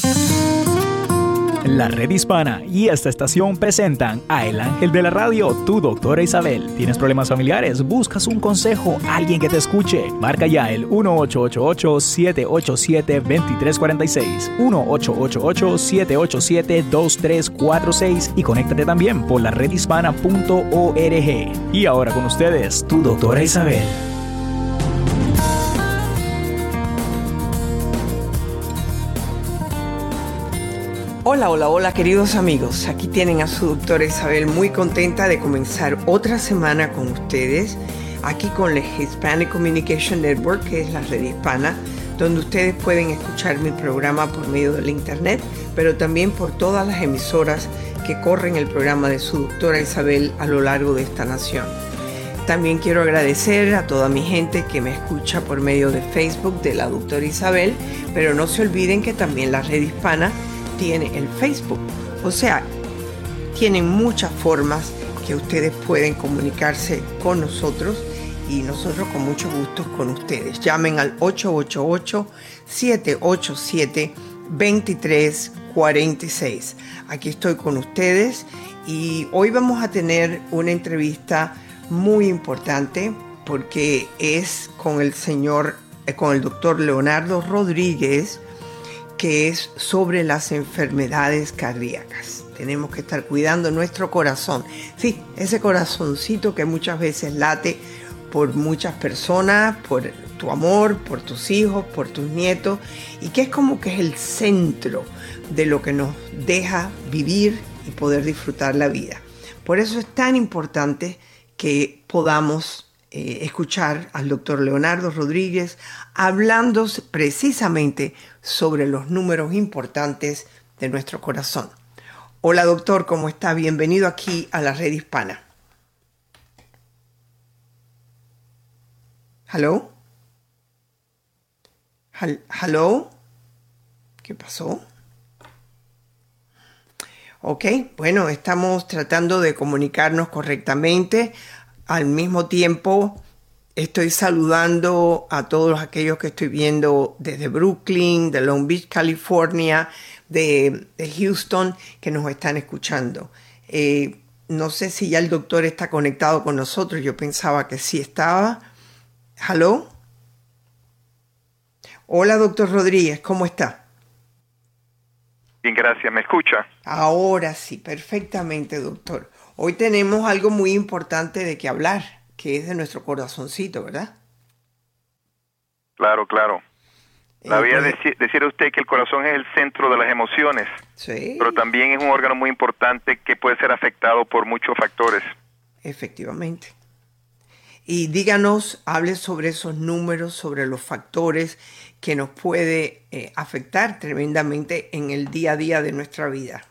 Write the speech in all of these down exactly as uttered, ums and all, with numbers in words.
La Red Hispana y esta estación presentan a El Ángel de la Radio, tu doctora Isabel. ¿Tienes problemas familiares? ¿Buscas un consejo? ¿Alguien que te escuche? Marca ya el uno ocho ocho ocho, siete ocho siete, dos tres cuatro seis, uno ocho ocho ocho, siete ocho siete, dos tres cuatro seis y conéctate también por la red hispana punto org. Y ahora con ustedes, tu doctora Isabel. Hola, hola, hola queridos amigos, aquí tienen a su doctora Isabel, muy contenta de comenzar otra semana con ustedes, aquí con la Hispanic Communication Network, que es la red hispana, donde ustedes pueden escuchar mi programa por medio del internet, pero también por todas las emisoras que corren el programa de su doctora Isabel a lo largo de esta nación. También quiero agradecer a toda mi gente que me escucha por medio de Facebook de la doctora Isabel, pero no se olviden que también la red hispana tiene el Facebook, o sea, tienen muchas formas que ustedes pueden comunicarse con nosotros y nosotros con mucho gusto con ustedes. Llamen al ocho ocho ocho, siete ocho siete, dos tres cuatro seis. Aquí estoy con ustedes y hoy vamos a tener una entrevista muy importante porque es con el señor, con el doctor Leonardo Rodríguez, que es sobre las enfermedades cardíacas. Tenemos que estar cuidando nuestro corazón. Sí, ese corazoncito que muchas veces late por muchas personas, por tu amor, por tus hijos, por tus nietos, y que es como que es el centro de lo que nos deja vivir y poder disfrutar la vida. Por eso es tan importante que podamos Eh, escuchar al doctor Leonardo Rodríguez hablando precisamente sobre los números importantes de nuestro corazón. Hola doctor, ¿cómo está? Bienvenido aquí a la red hispana. ¿Hello? ¿Hello? ¿Qué pasó? Ok, bueno, estamos tratando de comunicarnos correctamente. Al mismo tiempo, estoy saludando a todos aquellos que estoy viendo desde Brooklyn, de Long Beach, California, de, de Houston, que nos están escuchando. Eh, no sé si ya el doctor está conectado con nosotros. Yo pensaba que sí estaba. ¿Hello? Hola, doctor Rodríguez, ¿cómo está? Bien, gracias. ¿Me escucha? Ahora sí, perfectamente, doctor. Hoy tenemos algo muy importante de que hablar, que es de nuestro corazoncito, ¿verdad? Claro, claro. La voy a Entonces, decir, decir a usted que el corazón es el centro de las emociones, sí, pero también es un órgano muy importante que puede ser afectado por muchos factores. efectivamente. Y díganos, hable sobre esos números, sobre los factores que nos puede eh, afectar tremendamente en el día a día de nuestra vida.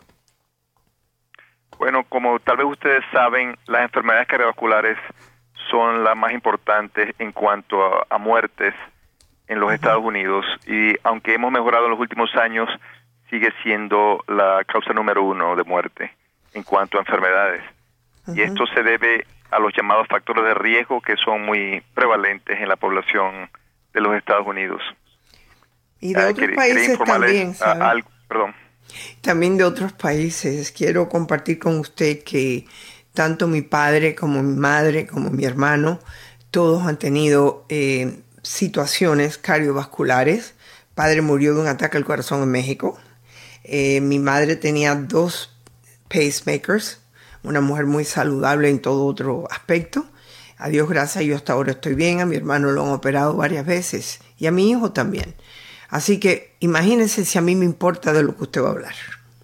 Bueno, como tal vez ustedes saben, las enfermedades cardiovasculares son las más importantes en cuanto a, a muertes en los uh-huh. Estados Unidos, y aunque hemos mejorado en los últimos años, sigue siendo la causa número uno de muerte en cuanto a enfermedades. Uh-huh. Y esto se debe a los llamados factores de riesgo que son muy prevalentes en la población de los Estados Unidos. Y de uh, otros quería, países quería también, ¿sabe? A, algo, perdón. También de otros países. Quiero compartir con usted que tanto mi padre como mi madre como mi hermano, todos han tenido eh, situaciones cardiovasculares. Padre murió de un ataque al corazón en México. Eh, mi madre tenía dos pacemakers, una mujer muy saludable en todo otro aspecto. A Dios gracias, yo hasta ahora estoy bien. A mi hermano lo han operado varias veces y a mi hijo también. Así que imagínense si a mí me importa de lo que usted va a hablar.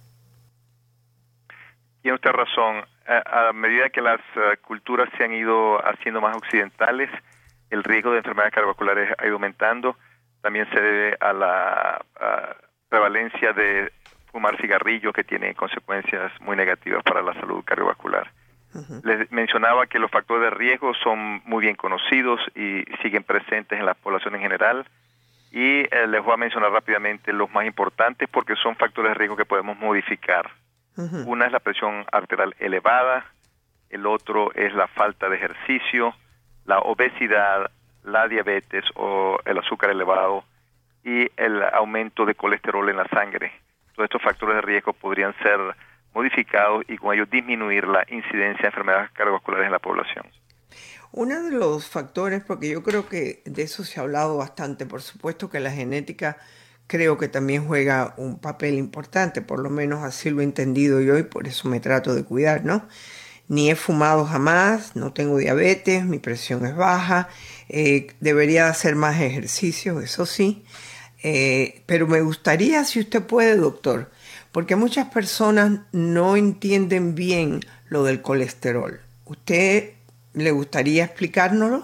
Tiene usted razón. A, a medida que las uh, culturas se han ido haciendo más occidentales, el riesgo de enfermedades cardiovasculares ha ido aumentando. También se debe a la uh, prevalencia de fumar cigarrillos, que tiene consecuencias muy negativas para la salud cardiovascular. Uh-huh. Les mencionaba que los factores de riesgo son muy bien conocidos y siguen presentes en la población en general. Y eh, les voy a mencionar rápidamente los más importantes porque son factores de riesgo que podemos modificar. Uh-huh. Una es la presión arterial elevada, el otro es la falta de ejercicio, la obesidad, la diabetes o el azúcar elevado, y el aumento de colesterol en la sangre. Todos estos factores de riesgo podrían ser modificados y con ello disminuir la incidencia de enfermedades cardiovasculares en la población. Uno de los factores, porque yo creo que de eso se ha hablado bastante, por supuesto que la genética creo que también juega un papel importante, por lo menos así lo he entendido yo y por eso me trato de cuidar, ¿no? Ni he fumado jamás, no tengo diabetes, mi presión es baja, eh, debería hacer más ejercicio, eso sí, eh, pero me gustaría, si usted puede, doctor, porque muchas personas no entienden bien lo del colesterol. ¿Usted le gustaría explicárnoslo?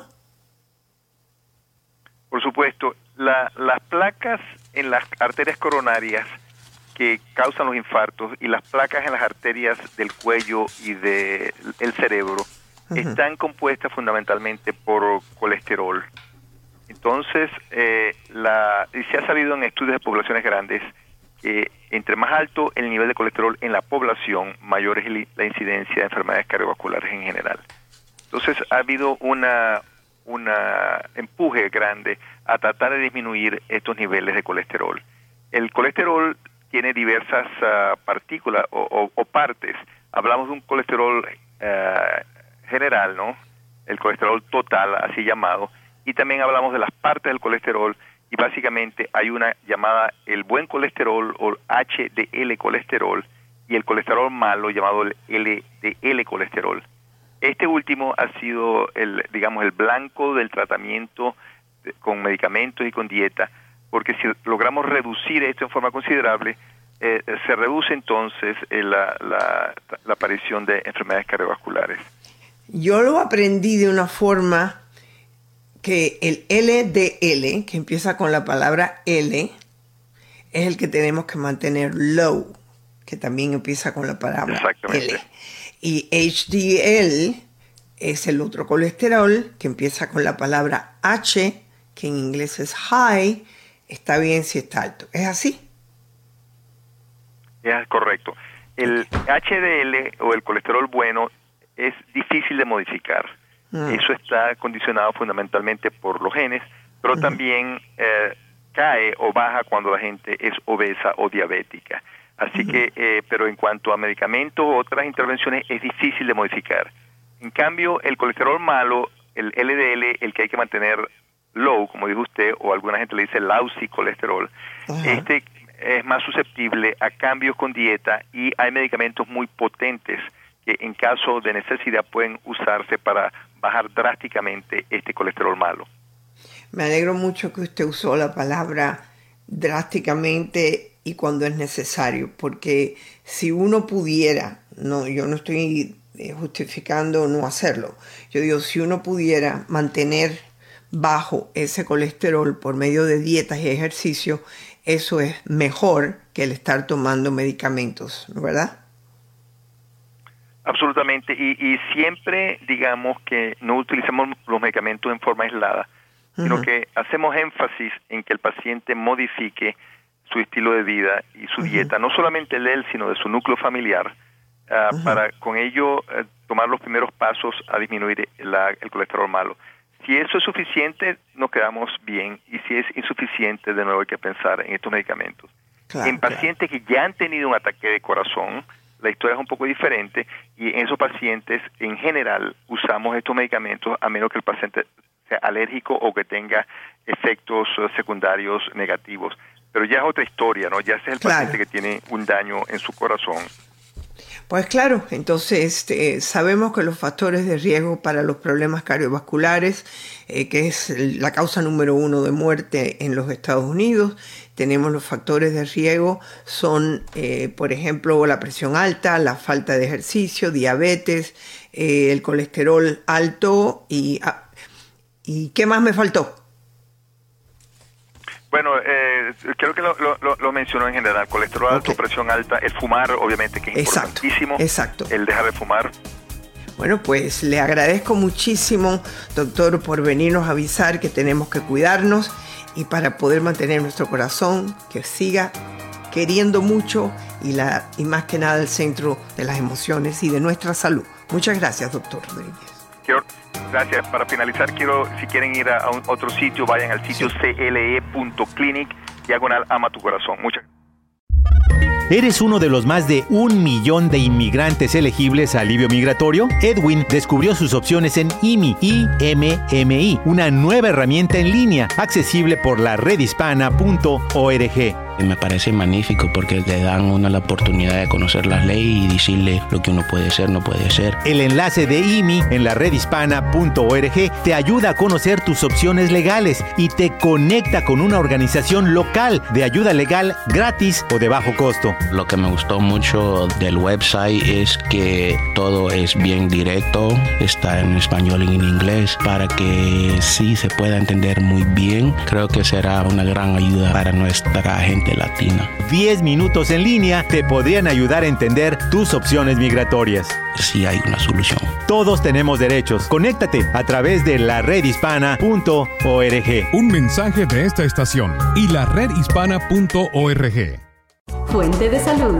Por supuesto, la, las placas en las arterias coronarias que causan los infartos y las placas en las arterias del cuello y del de cerebro uh-huh. están compuestas fundamentalmente por colesterol. Entonces, eh, la, y se ha sabido en estudios de poblaciones grandes que entre más alto el nivel de colesterol en la población, mayor es el, la incidencia de enfermedades cardiovasculares en general. Entonces, ha habido una una empuje grande a tratar de disminuir estos niveles de colesterol. El colesterol tiene diversas uh, partículas o, o, o partes. Hablamos de un colesterol uh, general, ¿no? El colesterol total, así llamado, y también hablamos de las partes del colesterol, y básicamente hay una llamada el buen colesterol o H D L colesterol y el colesterol malo llamado el L D L colesterol. Este último ha sido el, digamos, el blanco del tratamiento de, con medicamentos y con dieta, porque si logramos reducir esto en forma considerable, eh, se reduce entonces eh, la, la, la aparición de enfermedades cardiovasculares. Yo lo aprendí de una forma que el L D L, que empieza con la palabra L, es el que tenemos que mantener low, que también empieza con la palabra L. Y H D L es el otro colesterol que empieza con la palabra H, que en inglés es high, está bien si está alto. ¿Es así? Es correcto. El H D L o el colesterol bueno es difícil de modificar. Ah. Eso está condicionado fundamentalmente por los genes, pero uh-huh. también eh, cae o baja cuando la gente es obesa o diabética. Así uh-huh. que, eh, pero en cuanto a medicamentos o otras intervenciones, es difícil de modificar. En cambio, el colesterol malo, el L D L, el que hay que mantener low, como dijo usted, o alguna gente le dice lousy colesterol, uh-huh. este es más susceptible a cambios con dieta y hay medicamentos muy potentes que en caso de necesidad pueden usarse para bajar drásticamente este colesterol malo. Me alegro mucho que usted usó la palabra drásticamente y cuando es necesario, porque si uno pudiera, no, yo no estoy justificando no hacerlo, yo digo, si uno pudiera mantener bajo ese colesterol por medio de dietas y ejercicio, eso es mejor que el estar tomando medicamentos, ¿verdad? Absolutamente, y, y siempre digamos que no utilizamos los medicamentos en forma aislada, sino uh-huh. que hacemos énfasis en que el paciente modifique su estilo de vida y su uh-huh. dieta, no solamente de él, sino de su núcleo familiar, uh, uh-huh. para con ello uh, tomar los primeros pasos a disminuir la, el colesterol malo. Si eso es suficiente, nos quedamos bien, y si es insuficiente, de nuevo hay que pensar en estos medicamentos. Claro, en pacientes claro. que ya han tenido un ataque de corazón, la historia es un poco diferente, y en esos pacientes, en general, usamos estos medicamentos a menos que el paciente sea alérgico o que tenga efectos uh, secundarios negativos. Pero ya es otra historia, ¿no? Ya ese es el claro. paciente que tiene un daño en su corazón. Pues claro, entonces eh, sabemos que los factores de riesgo para los problemas cardiovasculares, eh, que es la causa número uno de muerte en los Estados Unidos, tenemos los factores de riesgo, son, eh, por ejemplo, la presión alta, la falta de ejercicio, diabetes, eh, el colesterol alto y, ah, y ¿qué más me faltó? Bueno, eh, creo que lo, lo, lo mencionó en general, colesterol alto, okay. presión alta, el fumar, obviamente, que es exacto, importantísimo, exacto. el dejar de fumar. Bueno, pues le agradezco muchísimo, doctor, por venirnos a avisar que tenemos que cuidarnos y para poder mantener nuestro corazón, que siga queriendo mucho y, la, y más que nada el centro de las emociones y de nuestra salud. Muchas gracias, doctor Rodríguez. Quiero, Gracias. Para finalizar, quiero, si quieren ir a, a un, otro sitio, vayan al sitio c l e punto clinic, diagonal ama tu corazón. Muchas gracias. ¿Eres uno de los más de un millón de inmigrantes elegibles a alivio migratorio? Edwin descubrió sus opciones en I M I, I M M I, una nueva herramienta en línea accesible por la red hispana punto org. Me parece magnífico porque le dan a uno la oportunidad de conocer las leyes y decirle lo que uno puede ser, no puede ser. El enlace de I M I en la red hispana punto org te ayuda a conocer tus opciones legales y te conecta con una organización local de ayuda legal gratis o de bajo costo. Lo que me gustó mucho del website es que todo es bien directo, está en español y en inglés para que sí se pueda entender muy bien. Creo que será una gran ayuda para nuestra gente latina. diez minutos en línea te podrían ayudar a entender tus opciones migratorias. Sí hay una solución. Todos tenemos derechos. Conéctate a través de la red hispana punto org. Un mensaje de esta estación y la red hispana punto org. Fuente de salud.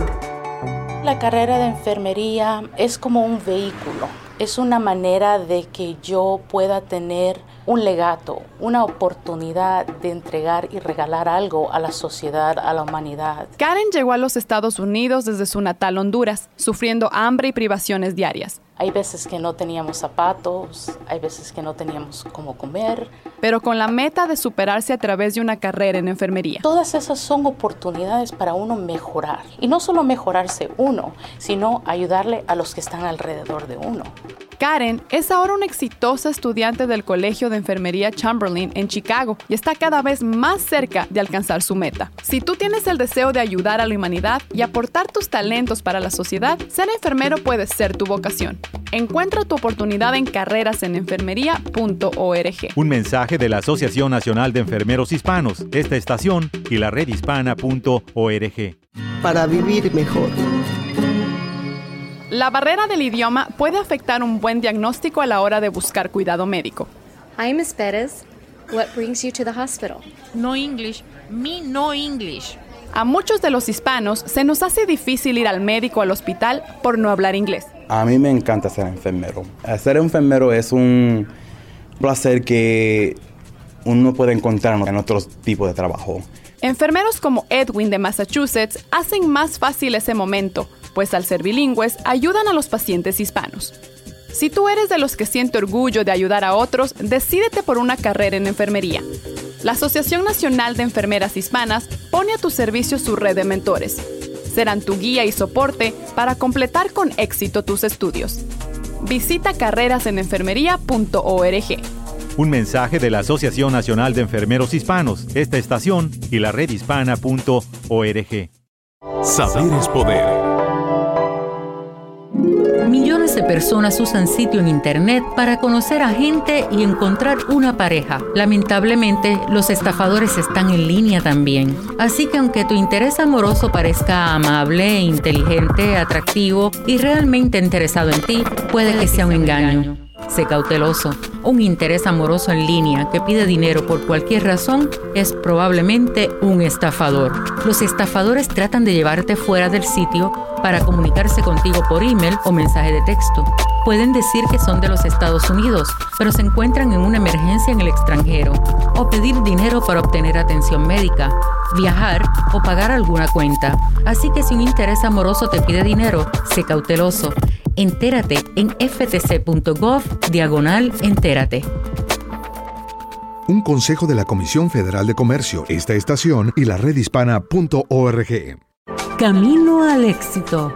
La carrera de enfermería es como un vehículo. Es una manera de que yo pueda tener un legado, una oportunidad de entregar y regalar algo a la sociedad, a la humanidad. Karen llegó a los Estados Unidos desde su natal Honduras, sufriendo hambre y privaciones diarias. Hay veces que no teníamos zapatos, hay veces que no teníamos cómo comer. Pero con la meta de superarse a través de una carrera en enfermería. Todas esas son oportunidades para uno mejorar. Y no solo mejorarse uno, sino ayudarle a los que están alrededor de uno. Karen es ahora una exitosa estudiante del Colegio de Enfermería Chamberlain en Chicago y está cada vez más cerca de alcanzar su meta. Si tú tienes el deseo de ayudar a la humanidad y aportar tus talentos para la sociedad, ser enfermero puede ser tu vocación. Encuentra tu oportunidad en carreras en enfermería punto org. Un mensaje de la Asociación Nacional de Enfermeros Hispanos, esta estación y la red hispana punto org. Para vivir mejor. La barrera del idioma puede afectar un buen diagnóstico a la hora de buscar cuidado médico. Hi, Miss Perez. What brings you to the hospital? No English. Me no English. A muchos de los hispanos se nos hace difícil ir al médico o al hospital por no hablar inglés. A mí me encanta ser enfermero. Ser enfermero es un placer que uno puede encontrar en otros tipos de trabajo. Enfermeros como Edwin de Massachusetts hacen más fácil ese momento, pues al ser bilingües ayudan a los pacientes hispanos. Si tú eres de los que siente orgullo de ayudar a otros, decídete por una carrera en enfermería. La Asociación Nacional de Enfermeras Hispanas pone a tu servicio su red de mentores. Serán tu guía y soporte para completar con éxito tus estudios. Visita carreras en enfermería punto org. Un mensaje de la Asociación Nacional de Enfermeros Hispanos, esta estación y la red hispana punto org. Saber es poder. Millones de personas usan sitio en Internet para conocer a gente y encontrar una pareja. Lamentablemente, los estafadores están en línea también. Así que aunque tu interés amoroso parezca amable, inteligente, atractivo y realmente interesado en ti, puede que sea un engaño. Sé cauteloso. Un interés amoroso en línea que pide dinero por cualquier razón es probablemente un estafador. Los estafadores tratan de llevarte fuera del sitio para comunicarse contigo por email o mensaje de texto. Pueden decir que son de los Estados Unidos, pero se encuentran en una emergencia en el extranjero, o pedir dinero para obtener atención médica, viajar o pagar alguna cuenta. Así que si un interés amoroso te pide dinero, sé cauteloso. Entérate en f t c punto gov diagonal entérate. Un consejo de la Comisión Federal de Comercio, esta estación y la red hispana punto org. Camino al éxito.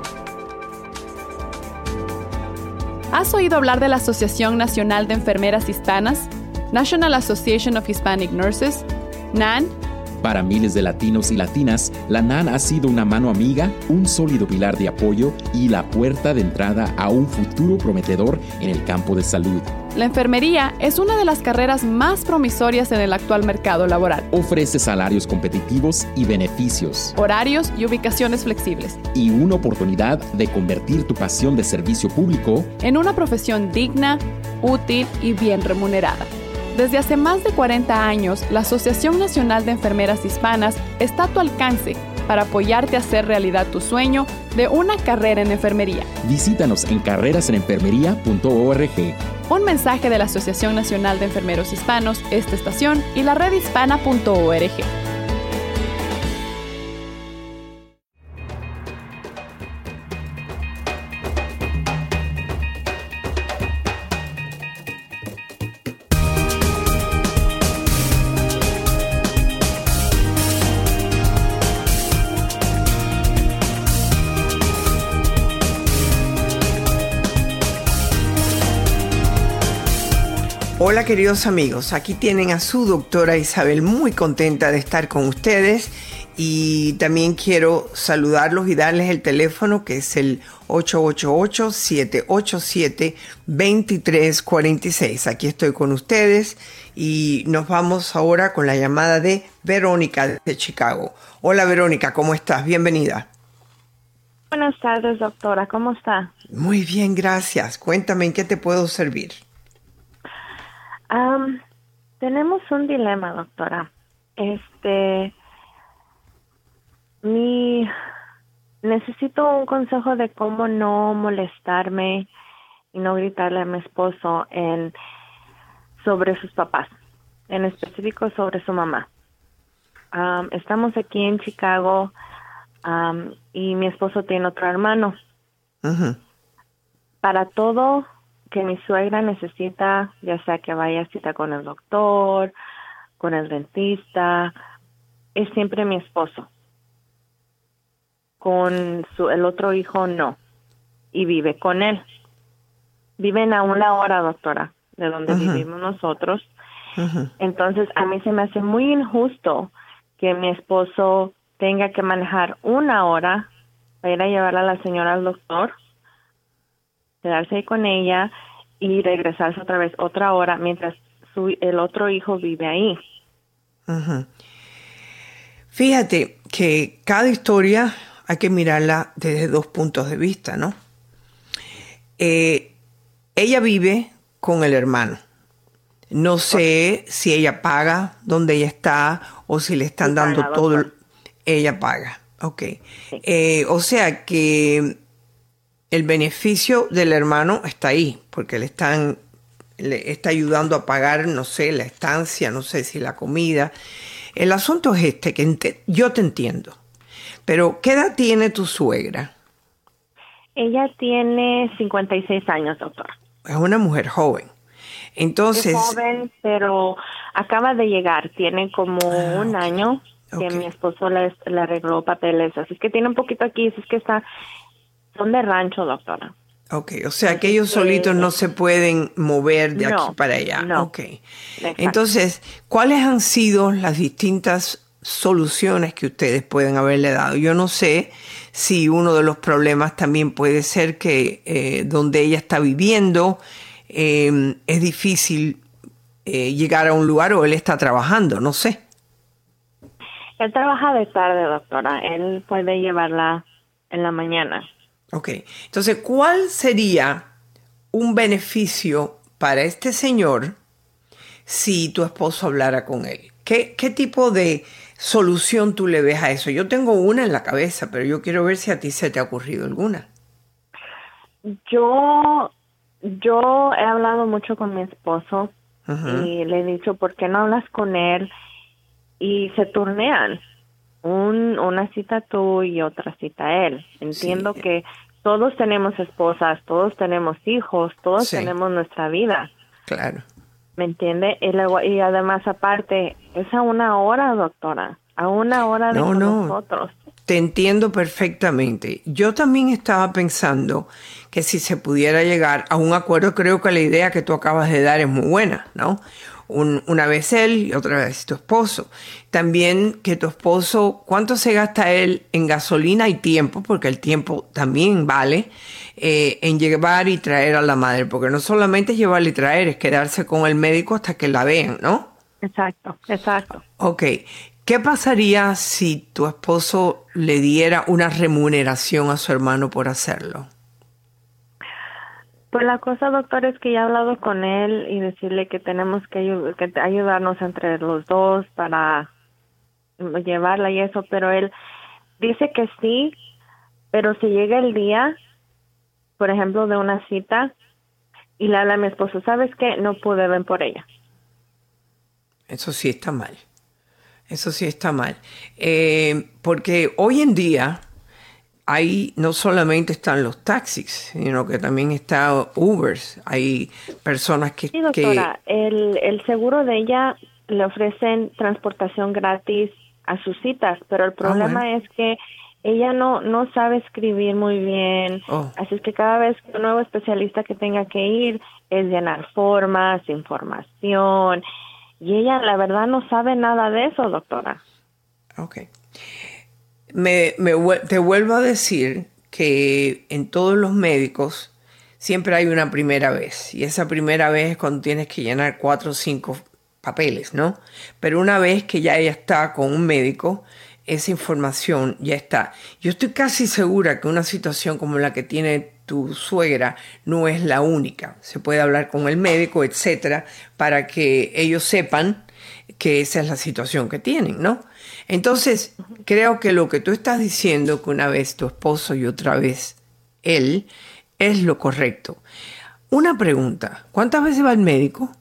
¿Has oído hablar de la Asociación Nacional de Enfermeras Hispanas? National Association of Hispanic Nurses, N A N. Para miles de latinos y latinas, la N A N ha sido una mano amiga, un sólido pilar de apoyo y la puerta de entrada a un futuro prometedor en el campo de salud. La enfermería es una de las carreras más promisorias en el actual mercado laboral. Ofrece salarios competitivos y beneficios, horarios y ubicaciones flexibles, y una oportunidad de convertir tu pasión de servicio público en una profesión digna, útil y bien remunerada. Desde hace más de cuarenta años, la Asociación Nacional de Enfermeras Hispanas está a tu alcance para apoyarte a hacer realidad tu sueño de una carrera en enfermería. Visítanos en carreras en enfermería punto org. Un mensaje de la Asociación Nacional de Enfermeros Hispanos, esta estación y la red hispana punto org. Hola queridos amigos, aquí tienen a su doctora Isabel, muy contenta de estar con ustedes y también quiero saludarlos y darles el teléfono que es el ocho ocho ocho, siete ocho siete, dos tres cuatro seis. Aquí estoy con ustedes y nos vamos ahora con la llamada de Verónica de Chicago. Hola Verónica, ¿cómo estás? Bienvenida. Buenas tardes doctora, ¿cómo está? Muy bien, gracias. Cuéntame, ¿en qué te puedo servir? Um, tenemos un dilema, doctora. Este, mi, necesito un consejo de cómo no molestarme y no gritarle a mi esposo en sobre sus papás, en específico sobre su mamá. Um, estamos aquí en Chicago um, y mi esposo tiene otro hermano. Uh-huh. Para todo que mi suegra necesita, ya sea que vaya a cita con el doctor, con el dentista, es siempre mi esposo. Con su, el otro hijo no, y vive con él. Viven a una hora, doctora, de donde uh-huh. vivimos nosotros. Uh-huh. Entonces, a mí se me hace muy injusto que mi esposo tenga que manejar una hora para ir a llevar a la señora al doctor, quedarse ahí con ella y regresarse otra vez otra hora mientras su, el otro hijo vive ahí. Uh-huh. Fíjate que cada historia hay que mirarla desde dos puntos de vista, ¿no? Eh, ella vive con el hermano. No sé si ella paga donde ella está o si le están dando todo. El, ella paga, ok. Sí. Eh, o sea que el beneficio del hermano está ahí, porque le están le está ayudando a pagar, no sé, la estancia, no sé si la comida. El asunto es este, que ent- yo te entiendo. Pero, ¿qué edad tiene tu suegra? Ella tiene cincuenta y seis años, doctor. Es una mujer joven. Entonces, es joven, pero acaba de llegar. Tiene como ah, un okay. año que okay. mi esposo le, le arregló papeles. Así es que tiene un poquito aquí, así es que está... Son de rancho, doctora. Ok, o sea que ellos solitos no se pueden mover de no, aquí para allá. No. Ok. Exacto. Entonces, ¿cuáles han sido las distintas soluciones que ustedes pueden haberle dado? Yo no sé si uno de los problemas también puede ser que eh, donde ella está viviendo eh, es difícil eh, llegar a un lugar o él está trabajando, no sé. Él trabaja de tarde, doctora. Él puede llevarla en la mañana. Ok, entonces, ¿cuál sería un beneficio para este señor si tu esposo hablara con él? ¿Qué, qué tipo de solución tú le ves a eso? Yo tengo una en la cabeza, pero yo quiero ver si a ti se te ha ocurrido alguna. Yo, yo he hablado mucho con mi esposo uh-huh. y le he dicho, ¿por qué no hablas con él? Y se turnean. Un, una cita tú y otra cita él. Entiendo sí. que todos tenemos esposas, todos tenemos hijos, todos sí. tenemos nuestra vida. Claro. ¿Me entiende? Y, luego, y además, aparte, es a una hora, doctora. A una hora de no, no. nosotros. Te entiendo perfectamente. Yo también estaba pensando que si se pudiera llegar a un acuerdo, creo que la idea que tú acabas de dar es muy buena, ¿no? Un, una vez él y otra vez tu esposo. También que tu esposo, ¿cuánto se gasta él en gasolina y tiempo? Porque el tiempo también vale eh, en llevar y traer a la madre. Porque no solamente es llevarle y traer, es quedarse con el médico hasta que la vean, ¿no? Exacto, exacto. Ok. ¿Qué pasaría si tu esposo le diera una remuneración a su hermano por hacerlo? Pues la cosa, doctor, es que ya he hablado con él y decirle que tenemos que, ayud- que ayudarnos entre los dos para llevarla y eso, pero él dice que sí, pero si llega el día, por ejemplo, de una cita, y le habla a mi esposo, ¿sabes qué? No pude ver por ella. Eso sí está mal. Eso sí está mal. Eh, porque hoy en día, ahí no solamente están los taxis, sino que también está Ubers. Hay personas que... Sí, doctora, que... el, el seguro de ella le ofrecen transportación gratis a sus citas, pero el problema ah, bueno. es que ella no, no sabe escribir muy bien, oh. así es que cada vez que un nuevo especialista que tenga que ir es llenar formas, información, y ella la verdad no sabe nada de eso, doctora. Ok. Me, me, te vuelvo a decir que en todos los médicos siempre hay una primera vez, y esa primera vez es cuando tienes que llenar cuatro o cinco papeles, ¿no? Pero una vez que ya ella está con un médico, esa información ya está. Yo estoy casi segura que una situación como la que tiene tu suegra no es la única. Se puede hablar con el médico, etcétera, para que ellos sepan que esa es la situación que tienen, ¿no? Entonces, creo que lo que tú estás diciendo, que una vez tu esposo y otra vez él, es lo correcto. Una pregunta, ¿cuántas veces va al médico?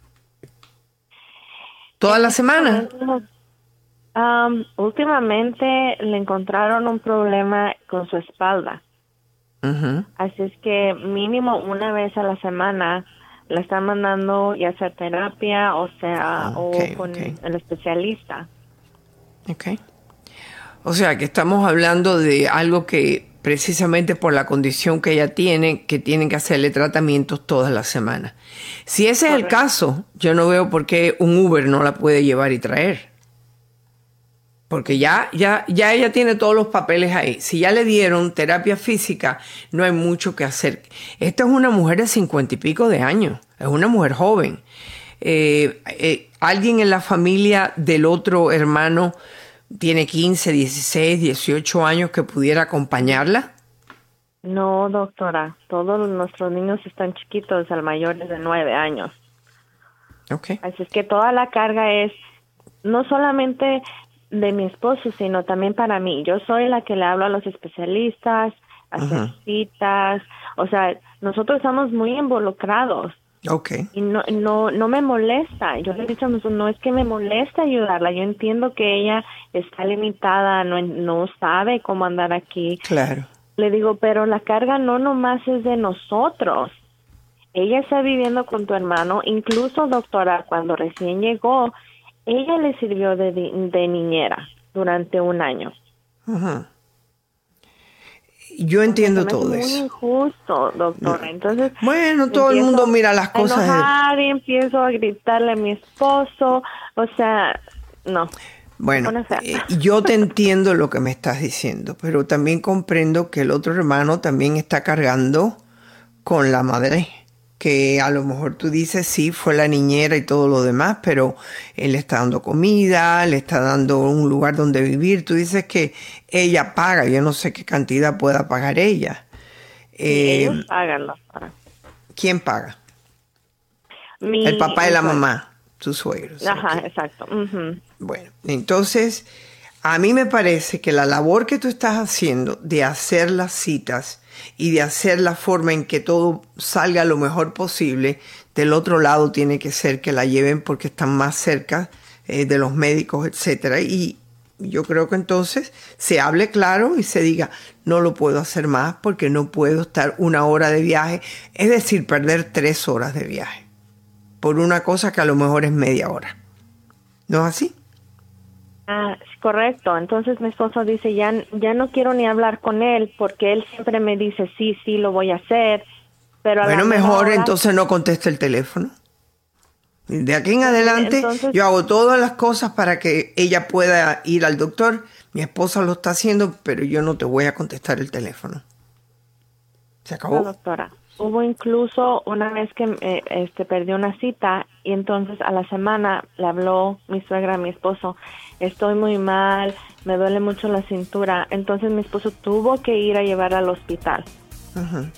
¿Toda la semana? Um, últimamente le encontraron un problema con su espalda. Uh-huh. Así es que mínimo una vez a la semana la están mandando ya sea terapia o sea okay, o con okay. el especialista. Okay. O sea que estamos hablando de algo que precisamente por la condición que ella tiene, que tienen que hacerle tratamientos todas las semanas. Si ese Correcto. Es el caso, yo no veo por qué un Uber no la puede llevar y traer. Porque ya, ya, ya ella tiene todos los papeles ahí. Si ya le dieron terapia física, no hay mucho que hacer. Esta es una mujer de cincuenta y pico de años. Es una mujer joven. Eh, eh, ¿Alguien en la familia del otro hermano tiene quince, dieciséis, dieciocho años que pudiera acompañarla? No, doctora. Todos nuestros niños están chiquitos. El mayor es de nueve años. Okay. Así es que toda la carga es no solamente de mi esposo, sino también para mí. Yo soy la que le hablo a los especialistas, hacer uh-huh. citas, o sea, nosotros estamos muy involucrados. Okay. Y no, no, no me molesta. Yo le he dicho a mi esposo, no es que me molesta ayudarla. Yo entiendo que ella está limitada, no, no sabe cómo andar aquí. Claro. Le digo, pero la carga no nomás es de nosotros. Ella está viviendo con tu hermano, incluso, doctora, cuando recién llegó, ella le sirvió de, de niñera durante un año. Ajá. Yo entiendo todo es eso. Muy injusto, doctora. No. Entonces, bueno, todo el mundo mira las cosas. A enojar de... y empiezo a gritarle a mi esposo. O sea, no. Bueno, eh, yo te entiendo lo que me estás diciendo, pero también comprendo que el otro hermano también está cargando con la madre. Que a lo mejor tú dices, sí, fue la niñera y todo lo demás, pero él le está dando comida, le está dando un lugar donde vivir. Tú dices que ella paga, yo no sé qué cantidad pueda pagar ella. Sí, eh, ellos pagan. ¿No? ¿ ¿Quién paga? Mi, el papá y la mamá, tus suegros. Ajá, okay. exacto. Uh-huh. Bueno, entonces, a mí me parece que la labor que tú estás haciendo de hacer las citas y de hacer la forma en que todo salga lo mejor posible, del otro lado tiene que ser que la lleven porque están más cerca eh, de los médicos, etcétera. Y yo creo que entonces se hable claro y se diga, no lo puedo hacer más porque no puedo estar una hora de viaje, es decir, perder tres horas de viaje por una cosa que a lo mejor es media hora. ¿No es así? Ah, correcto. Entonces mi esposo dice, ya, ya no quiero ni hablar con él porque él siempre me dice, sí, sí, lo voy a hacer. Pero a bueno, la mejor hora... entonces no conteste el teléfono. De aquí en adelante entonces... yo hago todas las cosas para que ella pueda ir al doctor. Mi esposa lo está haciendo, pero yo no te voy a contestar el teléfono. ¿Se acabó? No, doctora. Hubo incluso una vez que eh, este perdió una cita y entonces a la semana le habló mi suegra a mi esposo, estoy muy mal, me duele mucho la cintura. Entonces mi esposo tuvo que ir a llevarla al hospital. Uh-huh.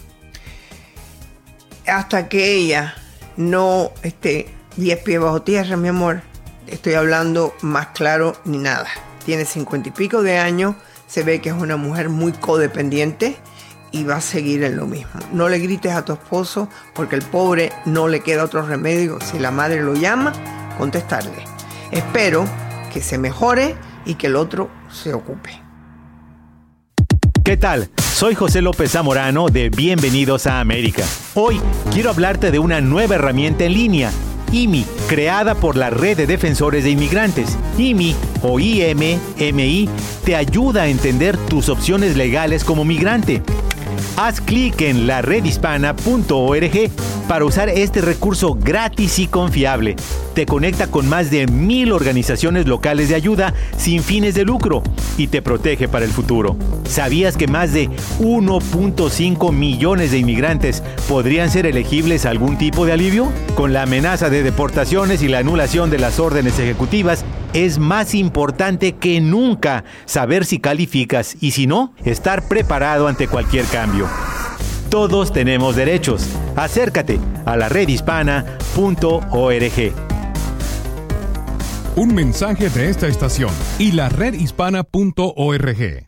Hasta que ella no esté diez pies bajo tierra, mi amor, estoy hablando más claro ni nada. Tiene cincuenta y pico de años, se ve que es una mujer muy codependiente y va a seguir en lo mismo. No le grites a tu esposo porque el pobre no le queda otro remedio. Si la madre lo llama, contestarle. Espero que se mejore y que el otro se ocupe. ¿Qué tal? Soy José López Zamorano de Bienvenidos a América. Hoy quiero hablarte de una nueva herramienta en línea, I M I, creada por la Red de Defensores de Inmigrantes. I M I o I M M I te ayuda a entender tus opciones legales como migrante. Haz clic en la red hispana punto org para usar este recurso gratis y confiable. Te conecta con más de mil organizaciones locales de ayuda sin fines de lucro y te protege para el futuro. ¿Sabías que más de uno punto cinco millones de inmigrantes podrían ser elegibles a algún tipo de alivio? Con la amenaza de deportaciones y la anulación de las órdenes ejecutivas, es más importante que nunca saber si calificas y si no, estar preparado ante cualquier cambio. Todos tenemos derechos. Acércate a la red hispana punto org. Un mensaje de esta estación y la red hispana punto org.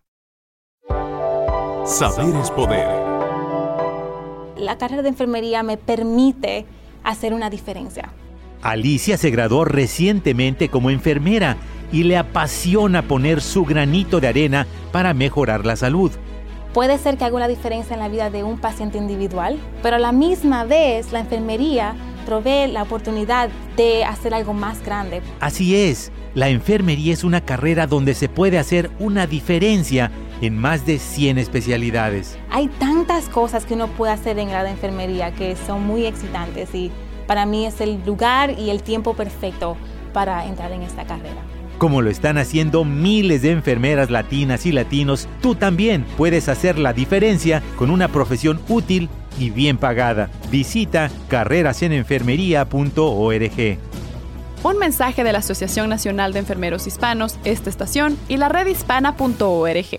Saber es poder. La carrera de enfermería me permite hacer una diferencia. Alicia se graduó recientemente como enfermera y le apasiona poner su granito de arena para mejorar la salud. Puede ser que haga una diferencia en la vida de un paciente individual, pero a la misma vez la enfermería provee la oportunidad de hacer algo más grande. Así es, la enfermería es una carrera donde se puede hacer una diferencia en más de cien especialidades. Hay tantas cosas que uno puede hacer en la enfermería que son muy excitantes y para mí es el lugar y el tiempo perfecto para entrar en esta carrera. Como lo están haciendo miles de enfermeras latinas y latinos, tú también puedes hacer la diferencia con una profesión útil y bien pagada. Visita carreras en enfermería punto org. Un mensaje de la Asociación Nacional de Enfermeros Hispanos, esta estación y la red hispana punto org.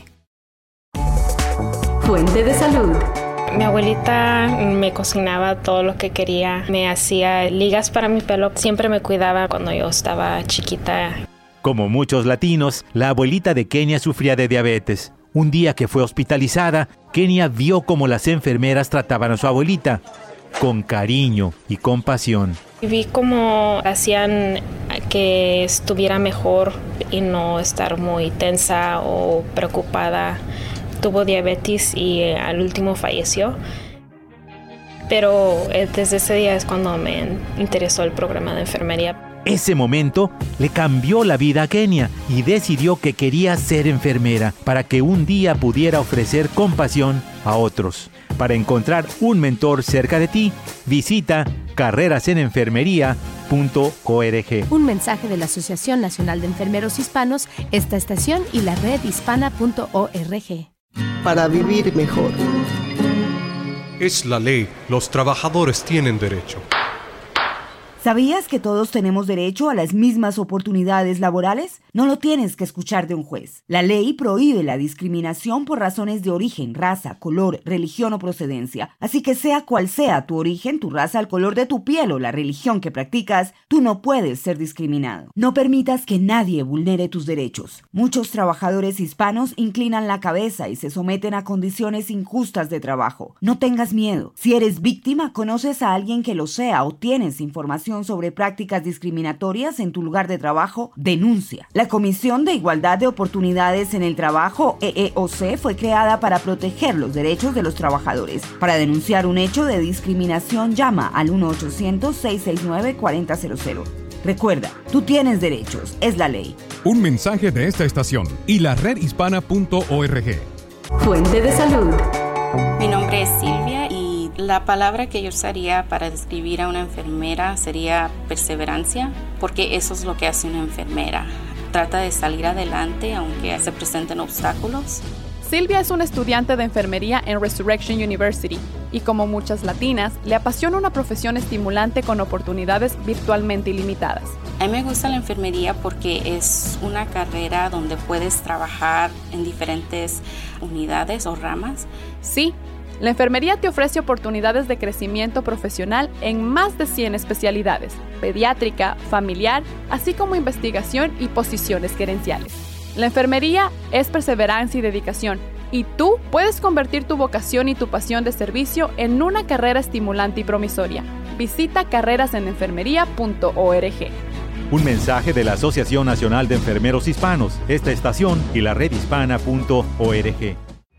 Fuente de salud. Mi abuelita me cocinaba todo lo que quería, me hacía ligas para mi pelo, siempre me cuidaba cuando yo estaba chiquita. Como muchos latinos, la abuelita de Kenia sufría de diabetes. Un día que fue hospitalizada, Kenia vio cómo las enfermeras trataban a su abuelita, con cariño y compasión. Vi cómo hacían que estuviera mejor y no estar muy tensa o preocupada. Tuvo diabetes y eh, al último falleció. Pero eh, desde ese día es cuando me interesó el programa de enfermería. Ese momento le cambió la vida a Kenia y decidió que quería ser enfermera para que un día pudiera ofrecer compasión a otros. Para encontrar un mentor cerca de ti, visita carreras en enfermería punto org. Un mensaje de la Asociación Nacional de Enfermeros Hispanos, esta estación y la red hispana punto org. Para vivir mejor. Es la ley. Los trabajadores tienen derecho. ¿Sabías que todos tenemos derecho a las mismas oportunidades laborales? No lo tienes que escuchar de un juez. La ley prohíbe la discriminación por razones de origen, raza, color, religión o procedencia. Así que sea cual sea tu origen, tu raza, el color de tu piel o la religión que practicas, tú no puedes ser discriminado. No permitas que nadie vulnere tus derechos. Muchos trabajadores hispanos inclinan la cabeza y se someten a condiciones injustas de trabajo. No tengas miedo. Si eres víctima, conoces a alguien que lo sea o tienes información sobre prácticas discriminatorias en tu lugar de trabajo, denuncia. La Comisión de Igualdad de Oportunidades en el Trabajo, E E O C, fue creada para proteger los derechos de los trabajadores. Para denunciar un hecho de discriminación, llama al uno ochocientos, seiscientos sesenta y nueve, cuarenta cero cero. Recuerda, tú tienes derechos, es la ley. Un mensaje de esta estación y la red hispana punto org. Fuente de salud. Mi nombre es Silvia y la palabra que yo usaría para describir a una enfermera sería perseverancia, porque eso es lo que hace una enfermera. Trata de salir adelante aunque se presenten obstáculos. Silvia es una estudiante de enfermería en Resurrection University y como muchas latinas, le apasiona una profesión estimulante con oportunidades virtualmente ilimitadas. A mí me gusta la enfermería porque es una carrera donde puedes trabajar en diferentes unidades o ramas. Sí, la enfermería te ofrece oportunidades de crecimiento profesional en más de cien especialidades, pediátrica, familiar, así como investigación y posiciones gerenciales. La enfermería es perseverancia y dedicación, y tú puedes convertir tu vocación y tu pasión de servicio en una carrera estimulante y promisoria. Visita carreras en enfermería punto org. Un mensaje de la Asociación Nacional de Enfermeros Hispanos, esta estación y la red hispana punto org.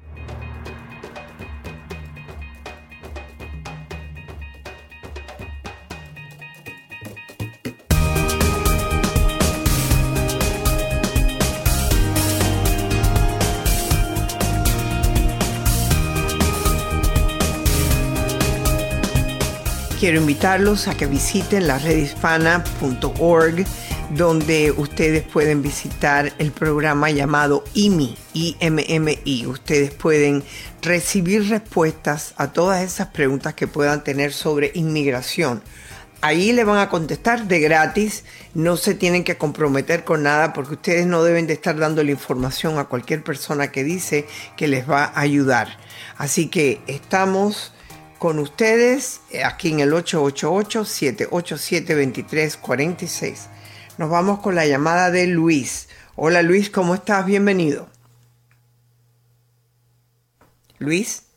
Quiero invitarlos a que visiten la red hispana punto org, donde ustedes pueden visitar el programa llamado I M I, I M M I. Ustedes pueden recibir respuestas a todas esas preguntas que puedan tener sobre inmigración. Ahí le van a contestar de gratis, no se tienen que comprometer con nada porque ustedes no deben de estar dando la información a cualquier persona que dice que les va a ayudar. Así que estamos con ustedes aquí en el ocho ocho ocho, siete ocho siete, dos tres cuatro seis. Nos vamos con la llamada de Luis. Hola Luis, ¿cómo estás? Bienvenido. ¿Luis?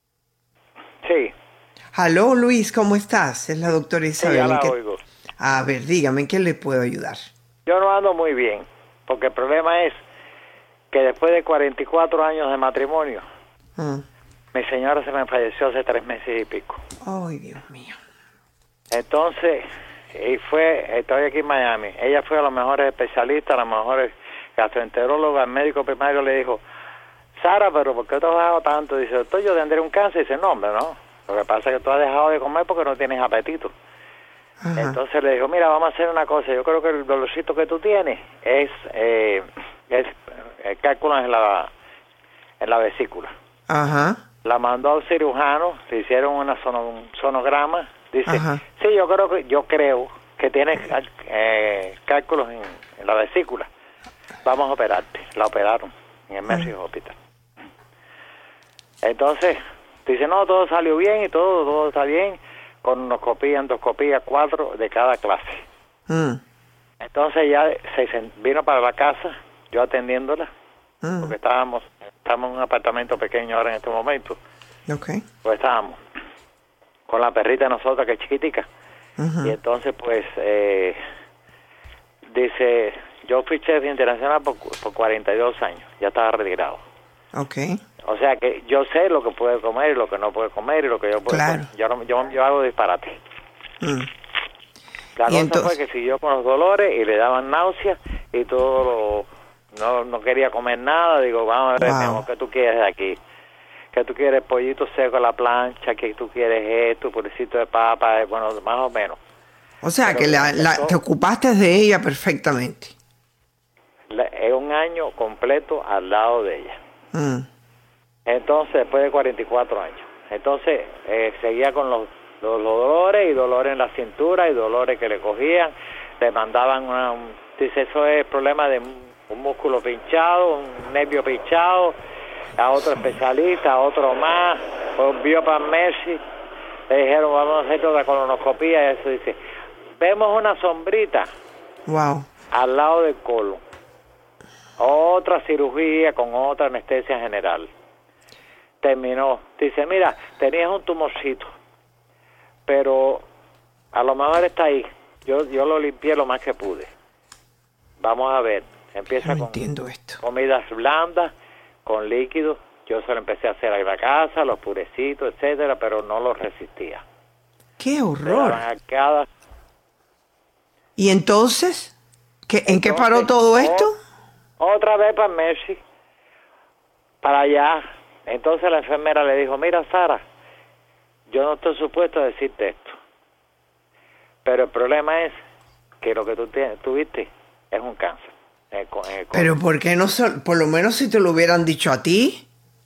Sí. Aló Luis, ¿cómo estás? Es la doctora Isabel. Sí, ya la ¿En qué... oigo. A ver, dígame, ¿en qué le puedo ayudar? Yo no ando muy bien, porque el problema es que después de cuarenta y cuatro años de matrimonio, Mm. mi señora se me falleció hace tres meses y pico. Ay, Dios mío. Entonces, y fue, estoy aquí en Miami, ella fue a los mejores especialistas, a los mejores gastroenterólogos, al médico primario le dijo, Sara, pero ¿por qué tú has bajado tanto? Dice, doctor, yo tendré un cáncer. Dice, no, hombre, no. Lo que pasa es que tú has dejado de comer porque no tienes apetito. Ajá. Entonces le dijo, mira, vamos a hacer una cosa, yo creo que el dolorcito que tú tienes es, eh, es eh, cálculos en la, en la vesícula. Ajá. La mandó al cirujano, le hicieron una sono, un sonograma. Dice, Ajá. sí, yo creo que yo creo que tiene eh, cálculos en, en la vesícula. Vamos a operarte. La operaron en el Mercy Hospital. Entonces, dice, no, todo salió bien y todo, todo está bien. Colonoscopía, endoscopía, cuatro de cada clase. Mm. Entonces ya se vino para la casa, yo atendiéndola, mm. porque estábamos, estamos en un apartamento pequeño ahora en este momento. Okay. Pues estábamos con la perrita de nosotros que es chiquitica. Uh-huh. Y entonces pues eh, dice, yo fui chef internacional por, por cuarenta y dos años, ya estaba retirado. Okay. O sea que yo sé lo que puede comer y lo que no puede comer y lo que yo puedo claro. comer. Yo, no, yo, yo hago disparate. Mm. La cosa entonces? fue que siguió con los dolores y le daban náuseas y todo lo, no, no quería comer nada. Digo, vamos a ver, wow. mi amor, ¿qué tú quieres de aquí? ¿Qué tú quieres? Pollito seco a la plancha, ¿qué tú quieres esto? Purecito de papa, bueno, más o menos. O sea, Pero que la, la, te ocupaste de ella perfectamente. La, es un año completo al lado de ella. Mm. Entonces, después de cuarenta y cuatro años. Entonces, eh, seguía con los, los, los dolores y dolores en la cintura y dolores que le cogían. Le mandaban una... Un, dice, eso es problema de un, un músculo pinchado, un nervio pinchado, a otro especialista, a otro más, volvió para Mercy, le dijeron, vamos a hacer otra colonoscopía, y eso dice, vemos una sombrita wow. al lado del colon. Otra cirugía con otra anestesia general. Terminó. Dice, mira, tenías un tumorcito, pero a lo mejor está ahí. Yo yo lo limpié lo más que pude. Vamos a ver. Empieza no con entiendo esto. comidas blandas, con líquidos. Yo se lo empecé a hacer en la casa, los purecitos, etcétera, pero no los resistía. ¡Qué horror! Arcadas. ¿Y entonces? ¿Qué, ¿En entonces, qué paró todo esto? Otra vez para Mercy, para allá. Entonces la enfermera le dijo, mira Sara, yo no estoy supuesto a decirte esto, pero el problema es que lo que tú tienes, tuviste es un cáncer. Eh, eh, pero ¿por qué no? So, por lo menos si te lo hubieran dicho a ti.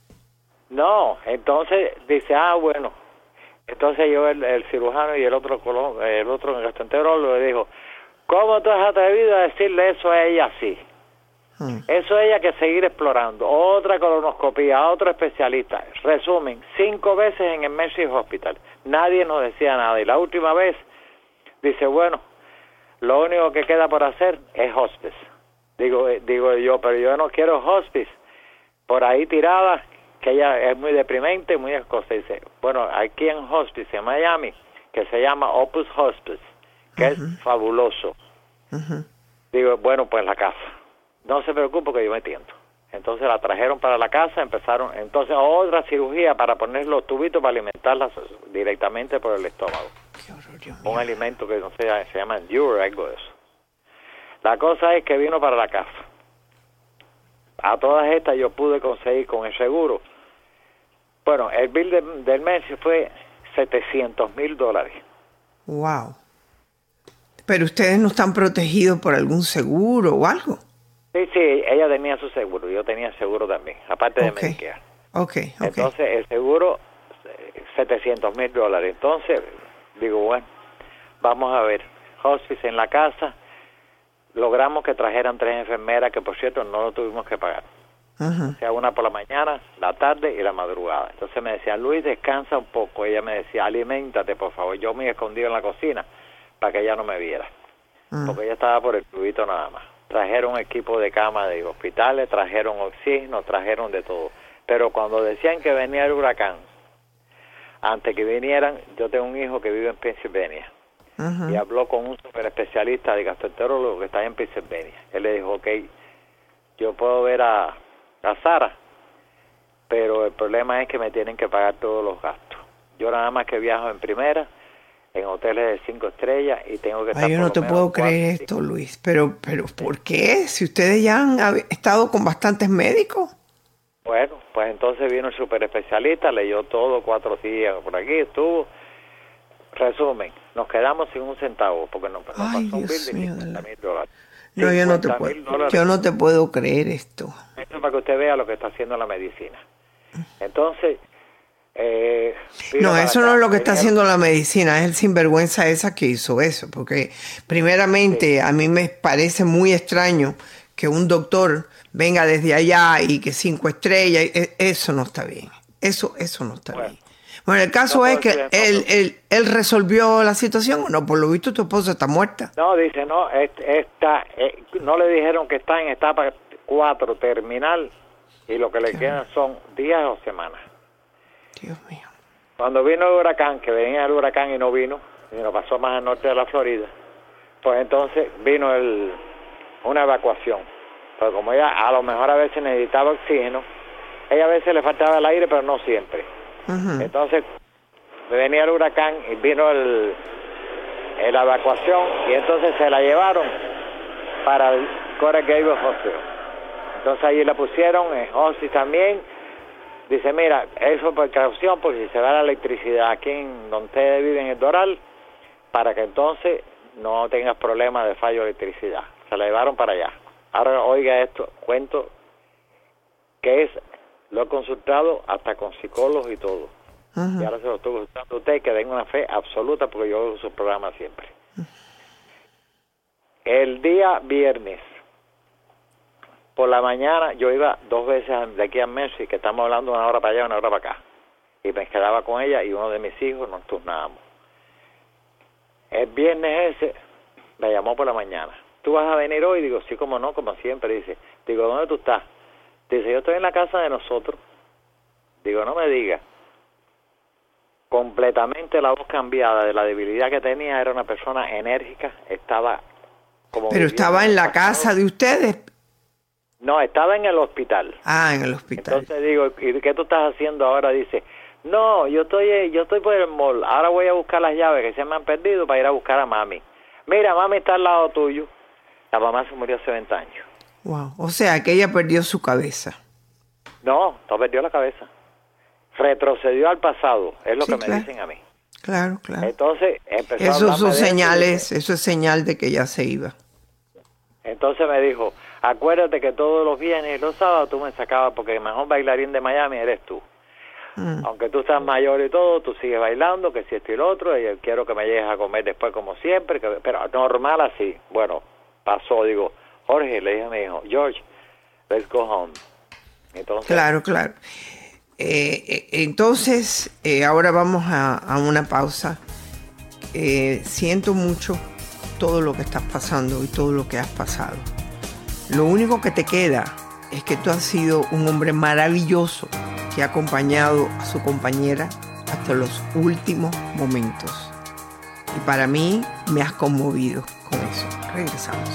No, entonces dice, ah, bueno. Entonces yo, el, el cirujano y el otro el otro gastroenterólogo le dijo, ¿cómo tú has atrevido a decirle eso a ella así? Hmm. Eso ella que seguir explorando. Otra colonoscopía, otro especialista. Resumen, cinco veces en el Mercy Hospital. Nadie nos decía nada. Y la última vez, dice, bueno, lo único que queda por hacer es hospice. Digo, eh, digo yo, pero yo no quiero hospice. Por ahí tirada, que ella es muy deprimente, muy escocesa. Dice, bueno, aquí en hospice en Miami, que se llama Opus Hospice, que uh-huh. es fabuloso. Uh-huh. Digo, bueno, pues la casa. No se preocupe que yo me entiendo. Entonces la trajeron para la casa, empezaron, entonces otra cirugía para poner los tubitos para alimentarla directamente por el estómago. Qué horror, Dios mío. Un alimento que no sé, se llama Endure, algo de eso. La cosa es que vino para la casa. A todas estas yo pude conseguir con el seguro. Bueno, el bill de, del mes fue setecientos mil dólares. Wow. Pero ustedes no están protegidos por algún seguro o algo. Sí, sí, ella tenía su seguro, yo tenía seguro también, aparte de okay. Medicare. Okay, ok. Entonces, el seguro, setecientos mil dólares. Entonces, digo, bueno, vamos a ver, hospice en la casa, logramos que trajeran tres enfermeras, que por cierto no lo tuvimos que pagar. Uh-huh. O sea, una por la mañana, la tarde y la madrugada. Entonces me decía, Luis, descansa un poco. Ella me decía, aliméntate, por favor. Yo me escondí en la cocina para que ella no me viera, uh-huh. porque ella estaba por el tubito nada más. Trajeron equipo de cama de hospitales, trajeron oxígeno, trajeron de todo. Pero cuando decían que venía el huracán, antes que vinieran, yo tengo un hijo que vive en Pensilvania. Uh-huh. Y habló con un super especialista de gastroenterólogo que está en Pensilvania. Él le dijo, ok, yo puedo ver a, a Sara, pero el problema es que me tienen que pagar todos los gastos. Yo nada más que viajo en primera, en hoteles de cinco estrellas, y tengo que estar... Ay, yo no te puedo creer esto, Luis, pero, pero ¿por qué? Si ustedes ya han estado con bastantes médicos. Bueno, pues entonces vino el super especialista, leyó todo, cuatro días por aquí, estuvo. Resumen, nos quedamos sin un centavo, porque nos, nos Ay, pasó un Dios bill de mío, cincuenta mil dólares. No, yo no te puedo, yo no te puedo creer esto. Esto es para que usted vea lo que está haciendo la medicina. Entonces... Eh, no, eso no es lo que está haciendo la medicina, es el sinvergüenza esa que hizo eso, porque primeramente sí. a mí me parece muy extraño que un doctor venga desde allá y que cinco estrellas, eso no está bien, eso eso no está bueno, bien. Bueno, el caso no es que bien, él, no, él, él resolvió la situación, o no, por lo visto tu esposa está muerta. No, dice, no, está, eh, no le dijeron que está en etapa cuatro terminal y lo que le quedan son días o semanas. Dios mío. Cuando vino el huracán, que venía el huracán y no vino, y nos pasó más al norte de la Florida, pues entonces vino el, una evacuación. Pero como ella a lo mejor a veces necesitaba oxígeno, ella a veces le faltaba el aire, pero no siempre. Uh-huh. Entonces venía el huracán y vino el, el la evacuación, y entonces se la llevaron para el Coral Gables Hospital. Entonces allí la pusieron en hospice también. Dice, mira, eso por precaución, porque si se va la electricidad aquí en donde ustedes viven, en el Doral, para que entonces no tengas problemas de fallo de electricidad. Se la llevaron para allá. Ahora oiga esto, cuento que es, lo he consultado hasta con psicólogos y todo. Uh-huh. Y ahora se lo estoy consultando a usted, que den una fe absoluta, porque yo oigo su programa siempre. Uh-huh. El día viernes, por la mañana, yo iba dos veces de aquí a Messi, que estamos hablando una hora para allá, una hora para acá. Y me quedaba con ella y uno de mis hijos nos turnábamos. El viernes ese me llamó por la mañana. ¿Tú vas a venir hoy? Digo, sí, como no, como siempre. Dice, digo, ¿dónde tú estás? Dice, yo estoy en la casa de nosotros. Digo, no me digas. Completamente la voz cambiada, de la debilidad que tenía, era una persona enérgica, estaba como... Pero estaba en la casa de ustedes. No, estaba en el hospital. Ah, en el hospital. Entonces digo, ¿y qué tú estás haciendo ahora? Dice, no, yo estoy yo estoy por el mall. Ahora voy a buscar las llaves que se me han perdido para ir a buscar a mami. Mira, mami está al lado tuyo. La mamá se murió hace veinte años. Wow, o sea, que ella perdió su cabeza. No, no perdió la cabeza. Retrocedió al pasado, es lo sí, que me claro. dicen a mí. Claro, claro. Entonces empezó eso a son de señales, eso, eso es señal de que ya se iba. Entonces me dijo, acuérdate que todos los viernes y los sábados tú me sacabas, porque el mejor bailarín de Miami eres tú. Mm. Aunque tú estás mayor y todo, tú sigues bailando, que si esto y lo otro, y yo quiero que me llegues a comer después como siempre, que, pero normal así. Bueno, pasó, digo, Jorge, le dije a mi hijo, George, let's go home. Entonces, claro, claro. Eh, entonces, eh, ahora vamos a, a una pausa. Eh, siento mucho todo lo que estás pasando y todo lo que has pasado. Lo único que te queda es que tú has sido un hombre maravilloso que ha acompañado a su compañera hasta los últimos momentos. Y para mí me has conmovido con eso. Regresamos.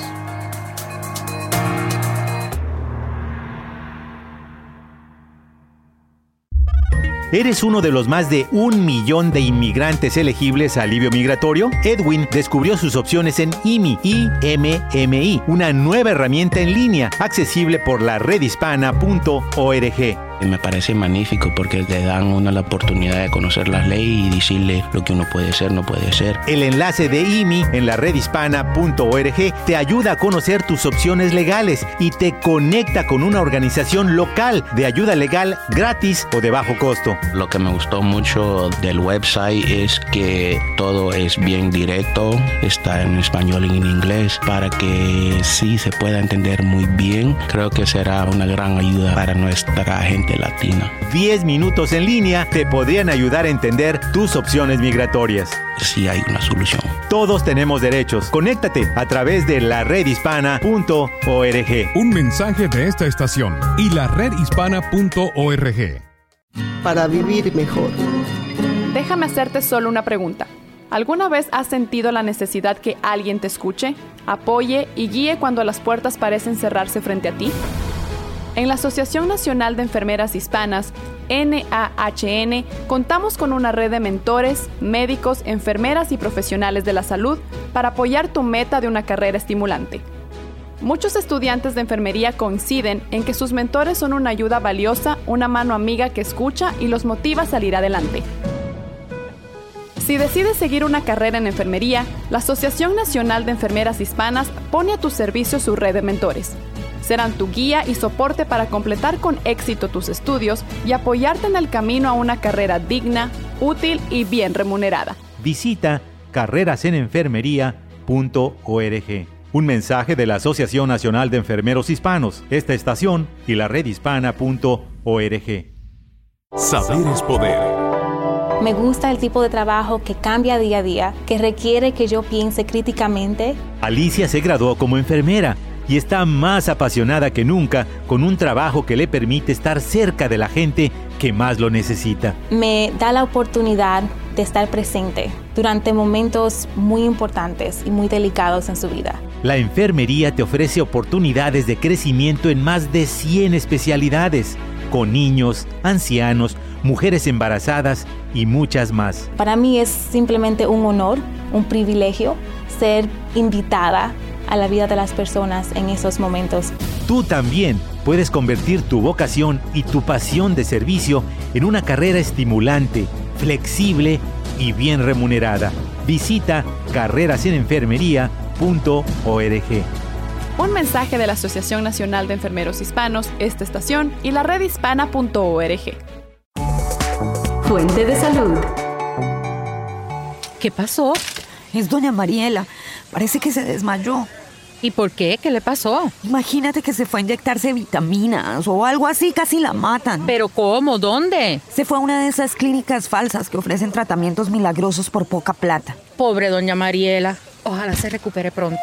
¿Eres uno de los más de un millón de inmigrantes elegibles a alivio migratorio? Edwin descubrió sus opciones en I M I, I M M I, una nueva herramienta en línea accesible por la red hispana punto org. Me parece magnífico porque te dan una la oportunidad de conocer las leyes y decirle lo que uno puede ser, no puede ser. El enlace de I M I en la red hispana punto org te ayuda a conocer tus opciones legales y te conecta con una organización local de ayuda legal gratis o de bajo costo. Lo que me gustó mucho del website es que todo es bien directo, está en español y en inglés para que sí se pueda entender muy bien. Creo que será una gran ayuda para nuestra gente latina. diez minutos en línea te podrían ayudar a entender tus opciones migratorias. Sí hay una solución. Todos tenemos derechos. Conéctate a través de la red hispana punto org. Un mensaje de esta estación y la red hispana punto org. Para vivir mejor. Déjame hacerte solo una pregunta. ¿Alguna vez has sentido la necesidad que alguien te escuche, apoye y guíe cuando las puertas parecen cerrarse frente a ti? En la Asociación Nacional de Enfermeras Hispanas, N A H N, contamos con una red de mentores, médicos, enfermeras y profesionales de la salud para apoyar tu meta de una carrera estimulante. Muchos estudiantes de enfermería coinciden en que sus mentores son una ayuda valiosa, una mano amiga que escucha y los motiva a salir adelante. Si decides seguir una carrera en enfermería, la Asociación Nacional de Enfermeras Hispanas pone a tu servicio su red de mentores. Serán tu guía y soporte para completar con éxito tus estudios y apoyarte en el camino a una carrera digna, útil y bien remunerada. Visita carreras en enfermería punto org. Un mensaje de la Asociación Nacional de Enfermeros Hispanos, esta estación y la red hispana punto org. Saber es poder. Me gusta el tipo de trabajo que cambia día a día, que requiere que yo piense críticamente. Alicia se graduó como enfermera y está más apasionada que nunca con un trabajo que le permite estar cerca de la gente que más lo necesita. Me da la oportunidad de estar presente durante momentos muy importantes y muy delicados en su vida. La enfermería te ofrece oportunidades de crecimiento en más de cien especialidades, con niños, ancianos, mujeres embarazadas y muchas más. Para mí es simplemente un honor, un privilegio ser invitada a la vida de las personas en esos momentos. Tú también puedes convertir tu vocación y tu pasión de servicio en una carrera estimulante, flexible y bien remunerada. Visita carreras en enfermería punto org. Un mensaje de la Asociación Nacional de Enfermeros Hispanos, esta estación y la red hispana punto org. Fuente de salud. ¿Qué pasó? Es doña Mariela. Parece que se desmayó. ¿Y por qué? ¿Qué le pasó? Imagínate que se fue a inyectarse vitaminas o algo así, casi la matan. ¿Pero cómo? ¿Dónde? Se fue a una de esas clínicas falsas que ofrecen tratamientos milagrosos por poca plata. Pobre doña Mariela. Ojalá se recupere pronto.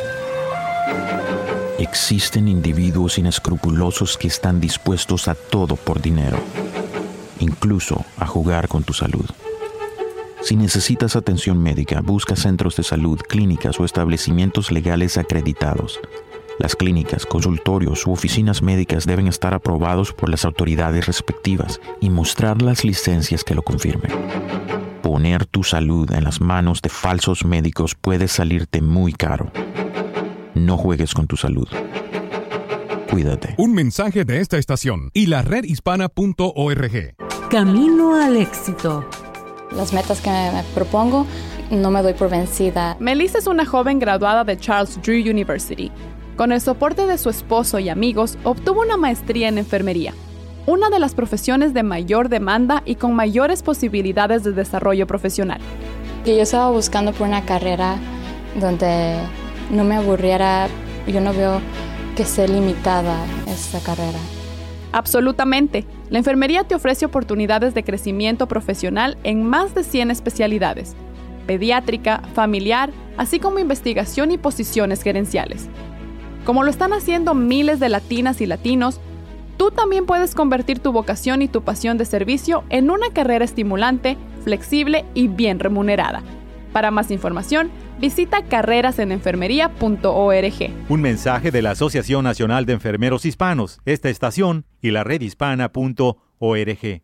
Existen individuos inescrupulosos que están dispuestos a todo por dinero, incluso a jugar con tu salud. Si necesitas atención médica, busca centros de salud, clínicas o establecimientos legales acreditados. Las clínicas, consultorios u oficinas médicas deben estar aprobados por las autoridades respectivas y mostrar las licencias que lo confirmen. Poner tu salud en las manos de falsos médicos puede salirte muy caro. No juegues con tu salud. Cuídate. Un mensaje de esta estación y la red hispana punto org. Camino al éxito. Las metas que me propongo, no me doy por vencida. Melissa es una joven graduada de Charles Drew University. Con el soporte de su esposo y amigos, obtuvo una maestría en enfermería, una de las profesiones de mayor demanda y con mayores posibilidades de desarrollo profesional. Yo estaba buscando por una carrera donde no me aburriera. Yo no veo que sea limitada esta carrera. Absolutamente. La enfermería te ofrece oportunidades de crecimiento profesional en más de cien especialidades, pediátrica, familiar, así como investigación y posiciones gerenciales. Como lo están haciendo miles de latinas y latinos, tú también puedes convertir tu vocación y tu pasión de servicio en una carrera estimulante, flexible y bien remunerada. Para más información, visita carreras en enfermería punto org. Un mensaje de la Asociación Nacional de Enfermeros Hispanos, esta estación y la red hispana punto org.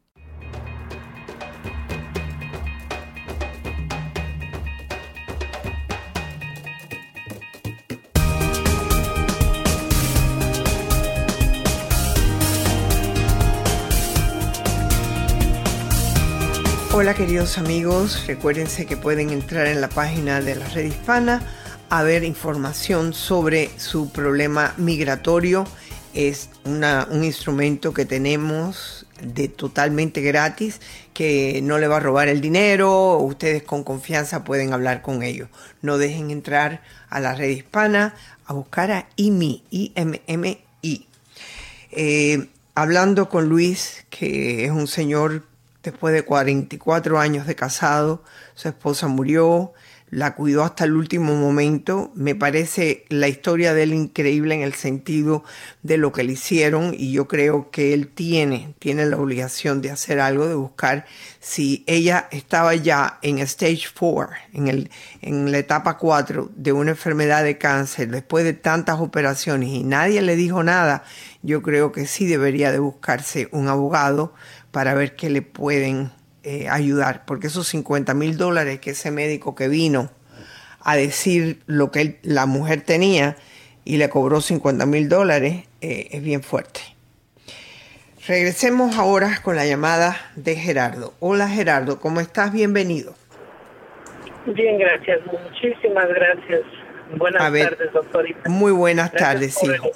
Hola queridos amigos, recuérdense que pueden entrar en la página de la Red Hispana a ver información sobre su problema migratorio. Es una, un instrumento que tenemos de totalmente gratis, que no le va a robar el dinero. Ustedes con confianza pueden hablar con ellos. No dejen entrar a la Red Hispana a buscar a I M I, I M M I. Eh, hablando con Luis, que es un señor después de cuarenta y cuatro años de casado, su esposa murió, la cuidó hasta el último momento. Me parece la historia de él increíble en el sentido de lo que le hicieron, y yo creo que él tiene, tiene la obligación de hacer algo, de buscar si ella estaba ya en stage four, en, el, en la etapa cuatro de una enfermedad de cáncer, después de tantas operaciones y nadie le dijo nada. Yo creo que sí debería de buscarse un abogado para ver qué le pueden eh, ayudar, porque esos cincuenta mil dólares que ese médico que vino a decir lo que él, la mujer tenía y le cobró cincuenta mil dólares eh, es bien fuerte. Regresemos ahora con la llamada de Gerardo. Hola Gerardo, ¿cómo estás? Bienvenido. Bien, gracias. Muchísimas gracias. Buenas ver, tardes, doctorita. Muy buenas Gracias tardes, por hijo. el...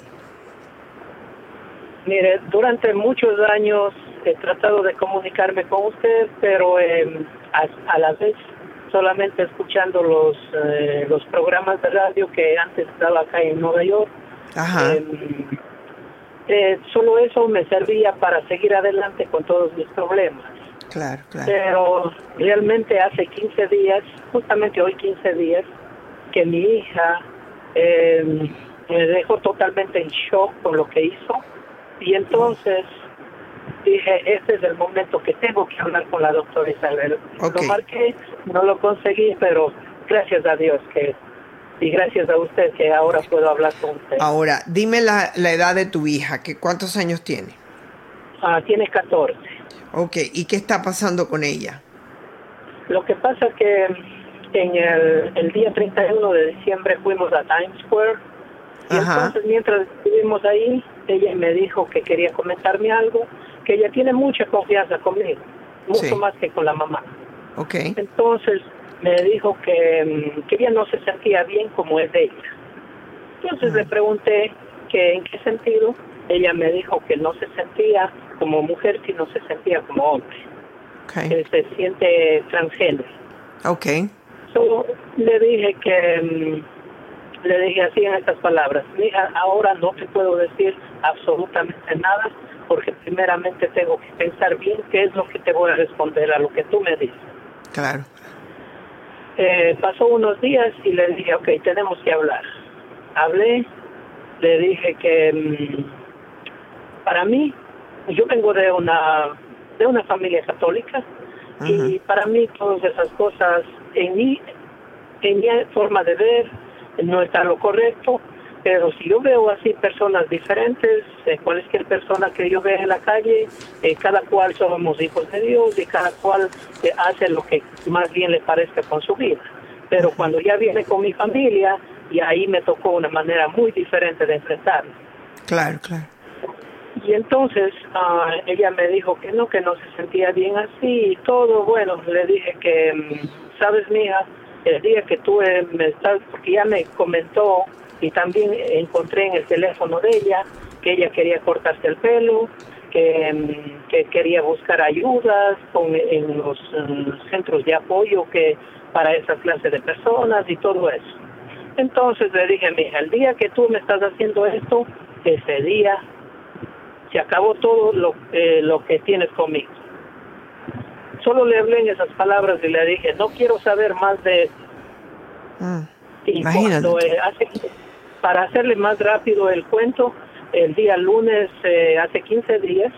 Mire, durante muchos años he tratado de comunicarme con usted, pero eh, a, a la vez solamente escuchando los eh, los programas de radio que antes estaba acá en Nueva York. Ajá. Eh, eh, solo eso me servía para seguir adelante con todos mis problemas. Claro, claro. Pero realmente hace quince días, justamente hoy quince días, que mi hija eh, me dejó totalmente en shock con lo que hizo. Y entonces dije, este es el momento que tengo que hablar con la doctora Isabel. Okay. Lo marqué, no lo conseguí, pero gracias a Dios que y gracias a usted que ahora puedo hablar con usted. Ahora, dime la, la edad de tu hija, que ¿cuántos años tiene? Ah, tiene catorce. Ok, ¿y qué está pasando con ella? Lo que pasa es que en el, el día treinta y uno de diciembre fuimos a Times Square. Y Ajá. entonces mientras estuvimos ahí, ella me dijo que quería comentarme algo, que ella tiene mucha confianza conmigo, mucho sí. más que con la mamá. Okay. Entonces me dijo que, que ella no se sentía bien como es de ella. Entonces uh-huh. le pregunté que en qué sentido. Ella me dijo que no se sentía como mujer, sino se sentía como hombre. Okay. Que se siente transgénero. Okay. So, le dije que... Le dije así en estas palabras, mija, ahora no te puedo decir absolutamente nada porque primeramente tengo que pensar bien qué es lo que te voy a responder a lo que tú me dices. Claro. Eh, pasó unos días y le dije, ok, tenemos que hablar. Hablé, le dije que mmm, para mí, yo vengo de una de una familia católica uh-huh. y para mí todas esas cosas en mi, en mi forma de ver no está lo correcto, pero si yo veo así personas diferentes, eh, cualquier persona que yo vea en la calle, eh, cada cual somos hijos de Dios y cada cual eh, hace lo que más bien le parezca con su vida. Pero cuando ya viene con mi familia, y ahí me tocó una manera muy diferente de enfrentarlo. Claro, claro. Y entonces uh, ella me dijo que no, que no se sentía bien así y todo. Bueno, le dije que, ¿sabes, mija? El día que tú eh, me estás, porque ya me comentó y también encontré en el teléfono de ella que ella quería cortarse el pelo, que, que quería buscar ayudas con, en los um, centros de apoyo que para esa clase de personas y todo eso. Entonces le dije, mija, el día que tú me estás haciendo esto, ese día se acabó todo lo, eh, lo que tienes conmigo. Solo le hablé en esas palabras y le dije, no quiero saber más de esto. Mm, y imagínate. cuando eh, hace, para hacerle más rápido el cuento, el día lunes, eh, hace quince días,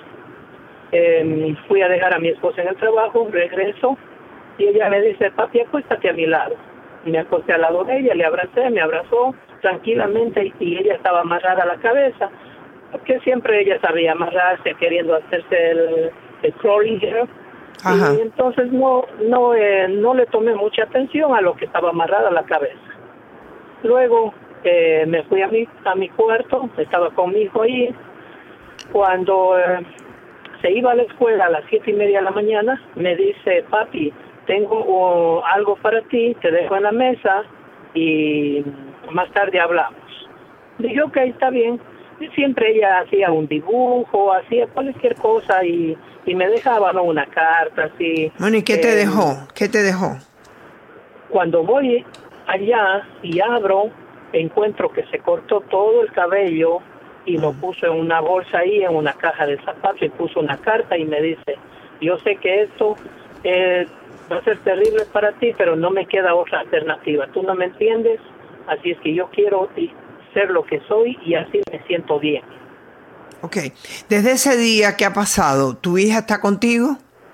eh, fui a dejar a mi esposa en el trabajo, regreso, y ella me dice, papi, acuéstate a mi lado. Y me acosté al lado de ella, le abracé, me abrazó tranquilamente, y ella estaba amarrada a la cabeza, porque siempre ella sabía amarrarse, queriendo hacerse el, el crawling hair. Ajá. Y entonces no no eh, no le tomé mucha atención a lo que estaba amarrada a la cabeza. Luego eh, me fui a mi a mi cuarto, estaba con mi hijo ahí. Cuando eh, se iba a la escuela a las siete y media de la mañana, me dice, papi, tengo uh, algo para ti, te dejo en la mesa y más tarde hablamos. Dije, ok, está bien. Y siempre ella hacía un dibujo, hacía cualquier cosa y, y me dejaba, ¿no?, una carta, así. Bueno, ¿y qué te eh, dejó? ¿Qué te dejó? Cuando voy allá y abro, encuentro que se cortó todo el cabello y lo puso en una bolsa ahí, en una caja de zapatos, y puso una carta y me dice, yo sé que esto eh, va a ser terrible para ti, pero no me queda otra alternativa. Tú no me entiendes, así es que yo quiero ser lo que soy y así me siento bien. Ok. Desde ese día, ¿qué ha pasado? ¿Tu hija está contigo?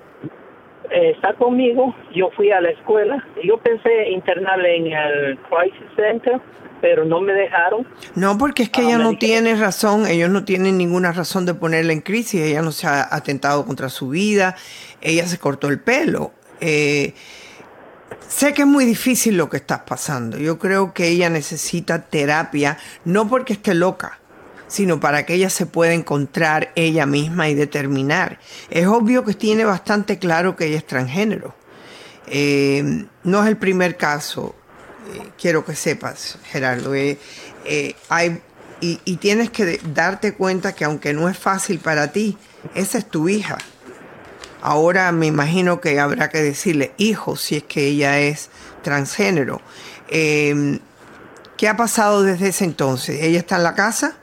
Eh, está conmigo. Yo fui a la escuela. Yo pensé internarla en el Crisis Center, pero no me dejaron. No, porque es que Ah, ella me no dijeron. tiene razón. Ellos no tienen ninguna razón de ponerla en crisis. Ella no se ha atentado contra su vida. Ella se cortó el pelo. Eh, sé que es muy difícil lo que estás pasando. Yo creo que ella necesita terapia, no porque esté loca, sino para que ella se pueda encontrar ella misma y determinar. Es obvio que tiene bastante claro que ella es transgénero. Eh, no es el primer caso, eh, quiero que sepas, Gerardo. Eh, eh, hay, y, y tienes que de- darte cuenta que aunque no es fácil para ti, esa es tu hija. Ahora me imagino que habrá que decirle hijo si es que ella es transgénero. Eh, ¿Qué ha pasado desde ese entonces? ¿Ella está en la casa?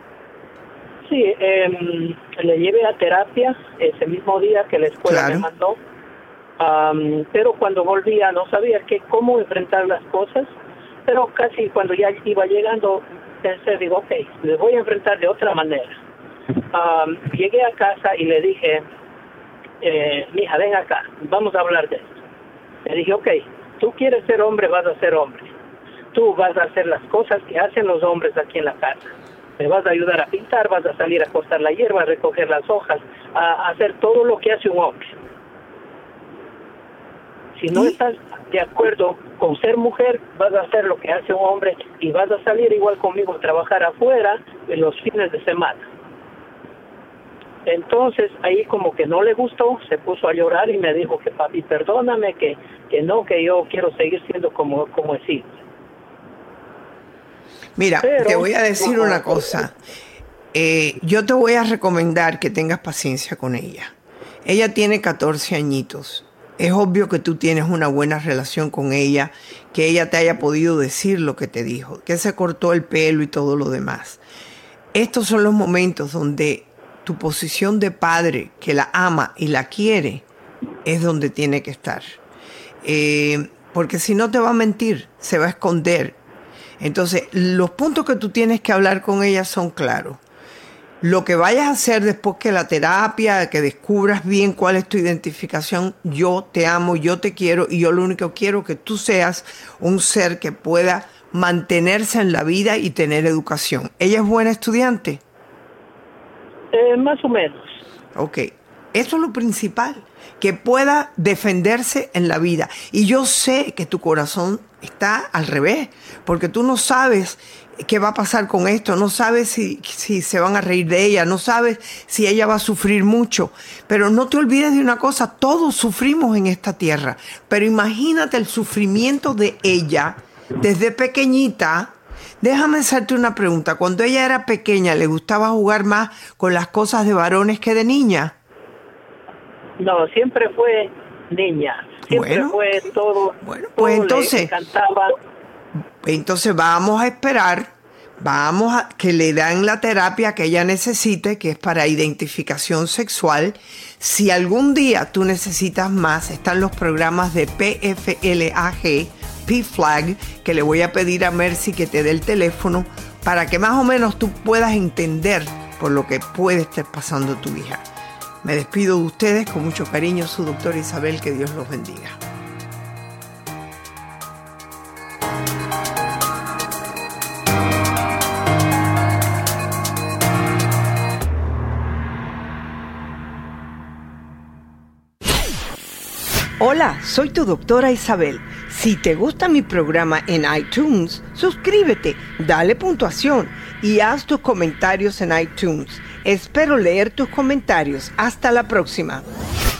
Sí, eh, le llevé a terapia ese mismo día que la escuela Claro. me mandó. Am, pero cuando volvía no sabía que cómo enfrentar las cosas. Pero casi cuando ya iba llegando pensé, digo, ok, le voy a enfrentar de otra manera. Am, llegué a casa y le dije, eh, mija, ven acá, vamos a hablar de esto. Le dije, ok, tú quieres ser hombre, vas a ser hombre. Tú vas a hacer las cosas que hacen los hombres aquí en la casa. Me vas a ayudar a pintar, vas a salir a cortar la hierba, a recoger las hojas, a hacer todo lo que hace un hombre. Si no estás de acuerdo con ser mujer, vas a hacer lo que hace un hombre y vas a salir igual conmigo a trabajar afuera en los fines de semana. Entonces ahí como que no le gustó, se puso a llorar y me dijo que papi, perdóname, que, que no, que yo quiero seguir siendo como, como he sido. Mira, Pero- te voy a decir una cosa. Eh, yo te voy a recomendar que tengas paciencia con ella. Ella tiene catorce añitos. Es obvio que tú tienes una buena relación con ella, que ella te haya podido decir lo que te dijo, que se cortó el pelo y todo lo demás. Estos son los momentos donde tu posición de padre, que la ama y la quiere, es donde tiene que estar. Eh, porque si no te va a mentir, se va a esconder. Entonces, los puntos que tú tienes que hablar con ella son claros. Lo que vayas a hacer después que la terapia, que descubras bien cuál es tu identificación, yo te amo, yo te quiero y yo lo único que quiero es que tú seas un ser que pueda mantenerse en la vida y tener educación. ¿Ella es buena estudiante? Eh, más o menos. Ok, eso es lo principal, que pueda defenderse en la vida. Y yo sé que tu corazón está al revés, porque tú no sabes qué va a pasar con esto, no sabes si, si se van a reír de ella, no sabes si ella va a sufrir mucho. Pero no te olvides de una cosa, todos sufrimos en esta tierra, pero imagínate el sufrimiento de ella desde pequeñita. Déjame hacerte una pregunta. Cuando ella era pequeña, ¿le gustaba jugar más con las cosas de varones que de niña? No, siempre fue niña. Siempre Bueno, fue todo. Bueno, pues todo le entonces, encantaba. entonces vamos a esperar, vamos a que le dan la terapia que ella necesite, que es para identificación sexual. Si algún día tú necesitas más, están los programas de P F L A G, P F L A G, que le voy a pedir a Mercy que te dé el teléfono para que más o menos tú puedas entender por lo que puede estar pasando tu hija. Me despido de ustedes con mucho cariño, su doctora Isabel, que Dios los bendiga. Hola, soy tu doctora Isabel. Si te gusta mi programa en iTunes, suscríbete, dale puntuación y haz tus comentarios en iTunes. Espero leer tus comentarios. Hasta la próxima.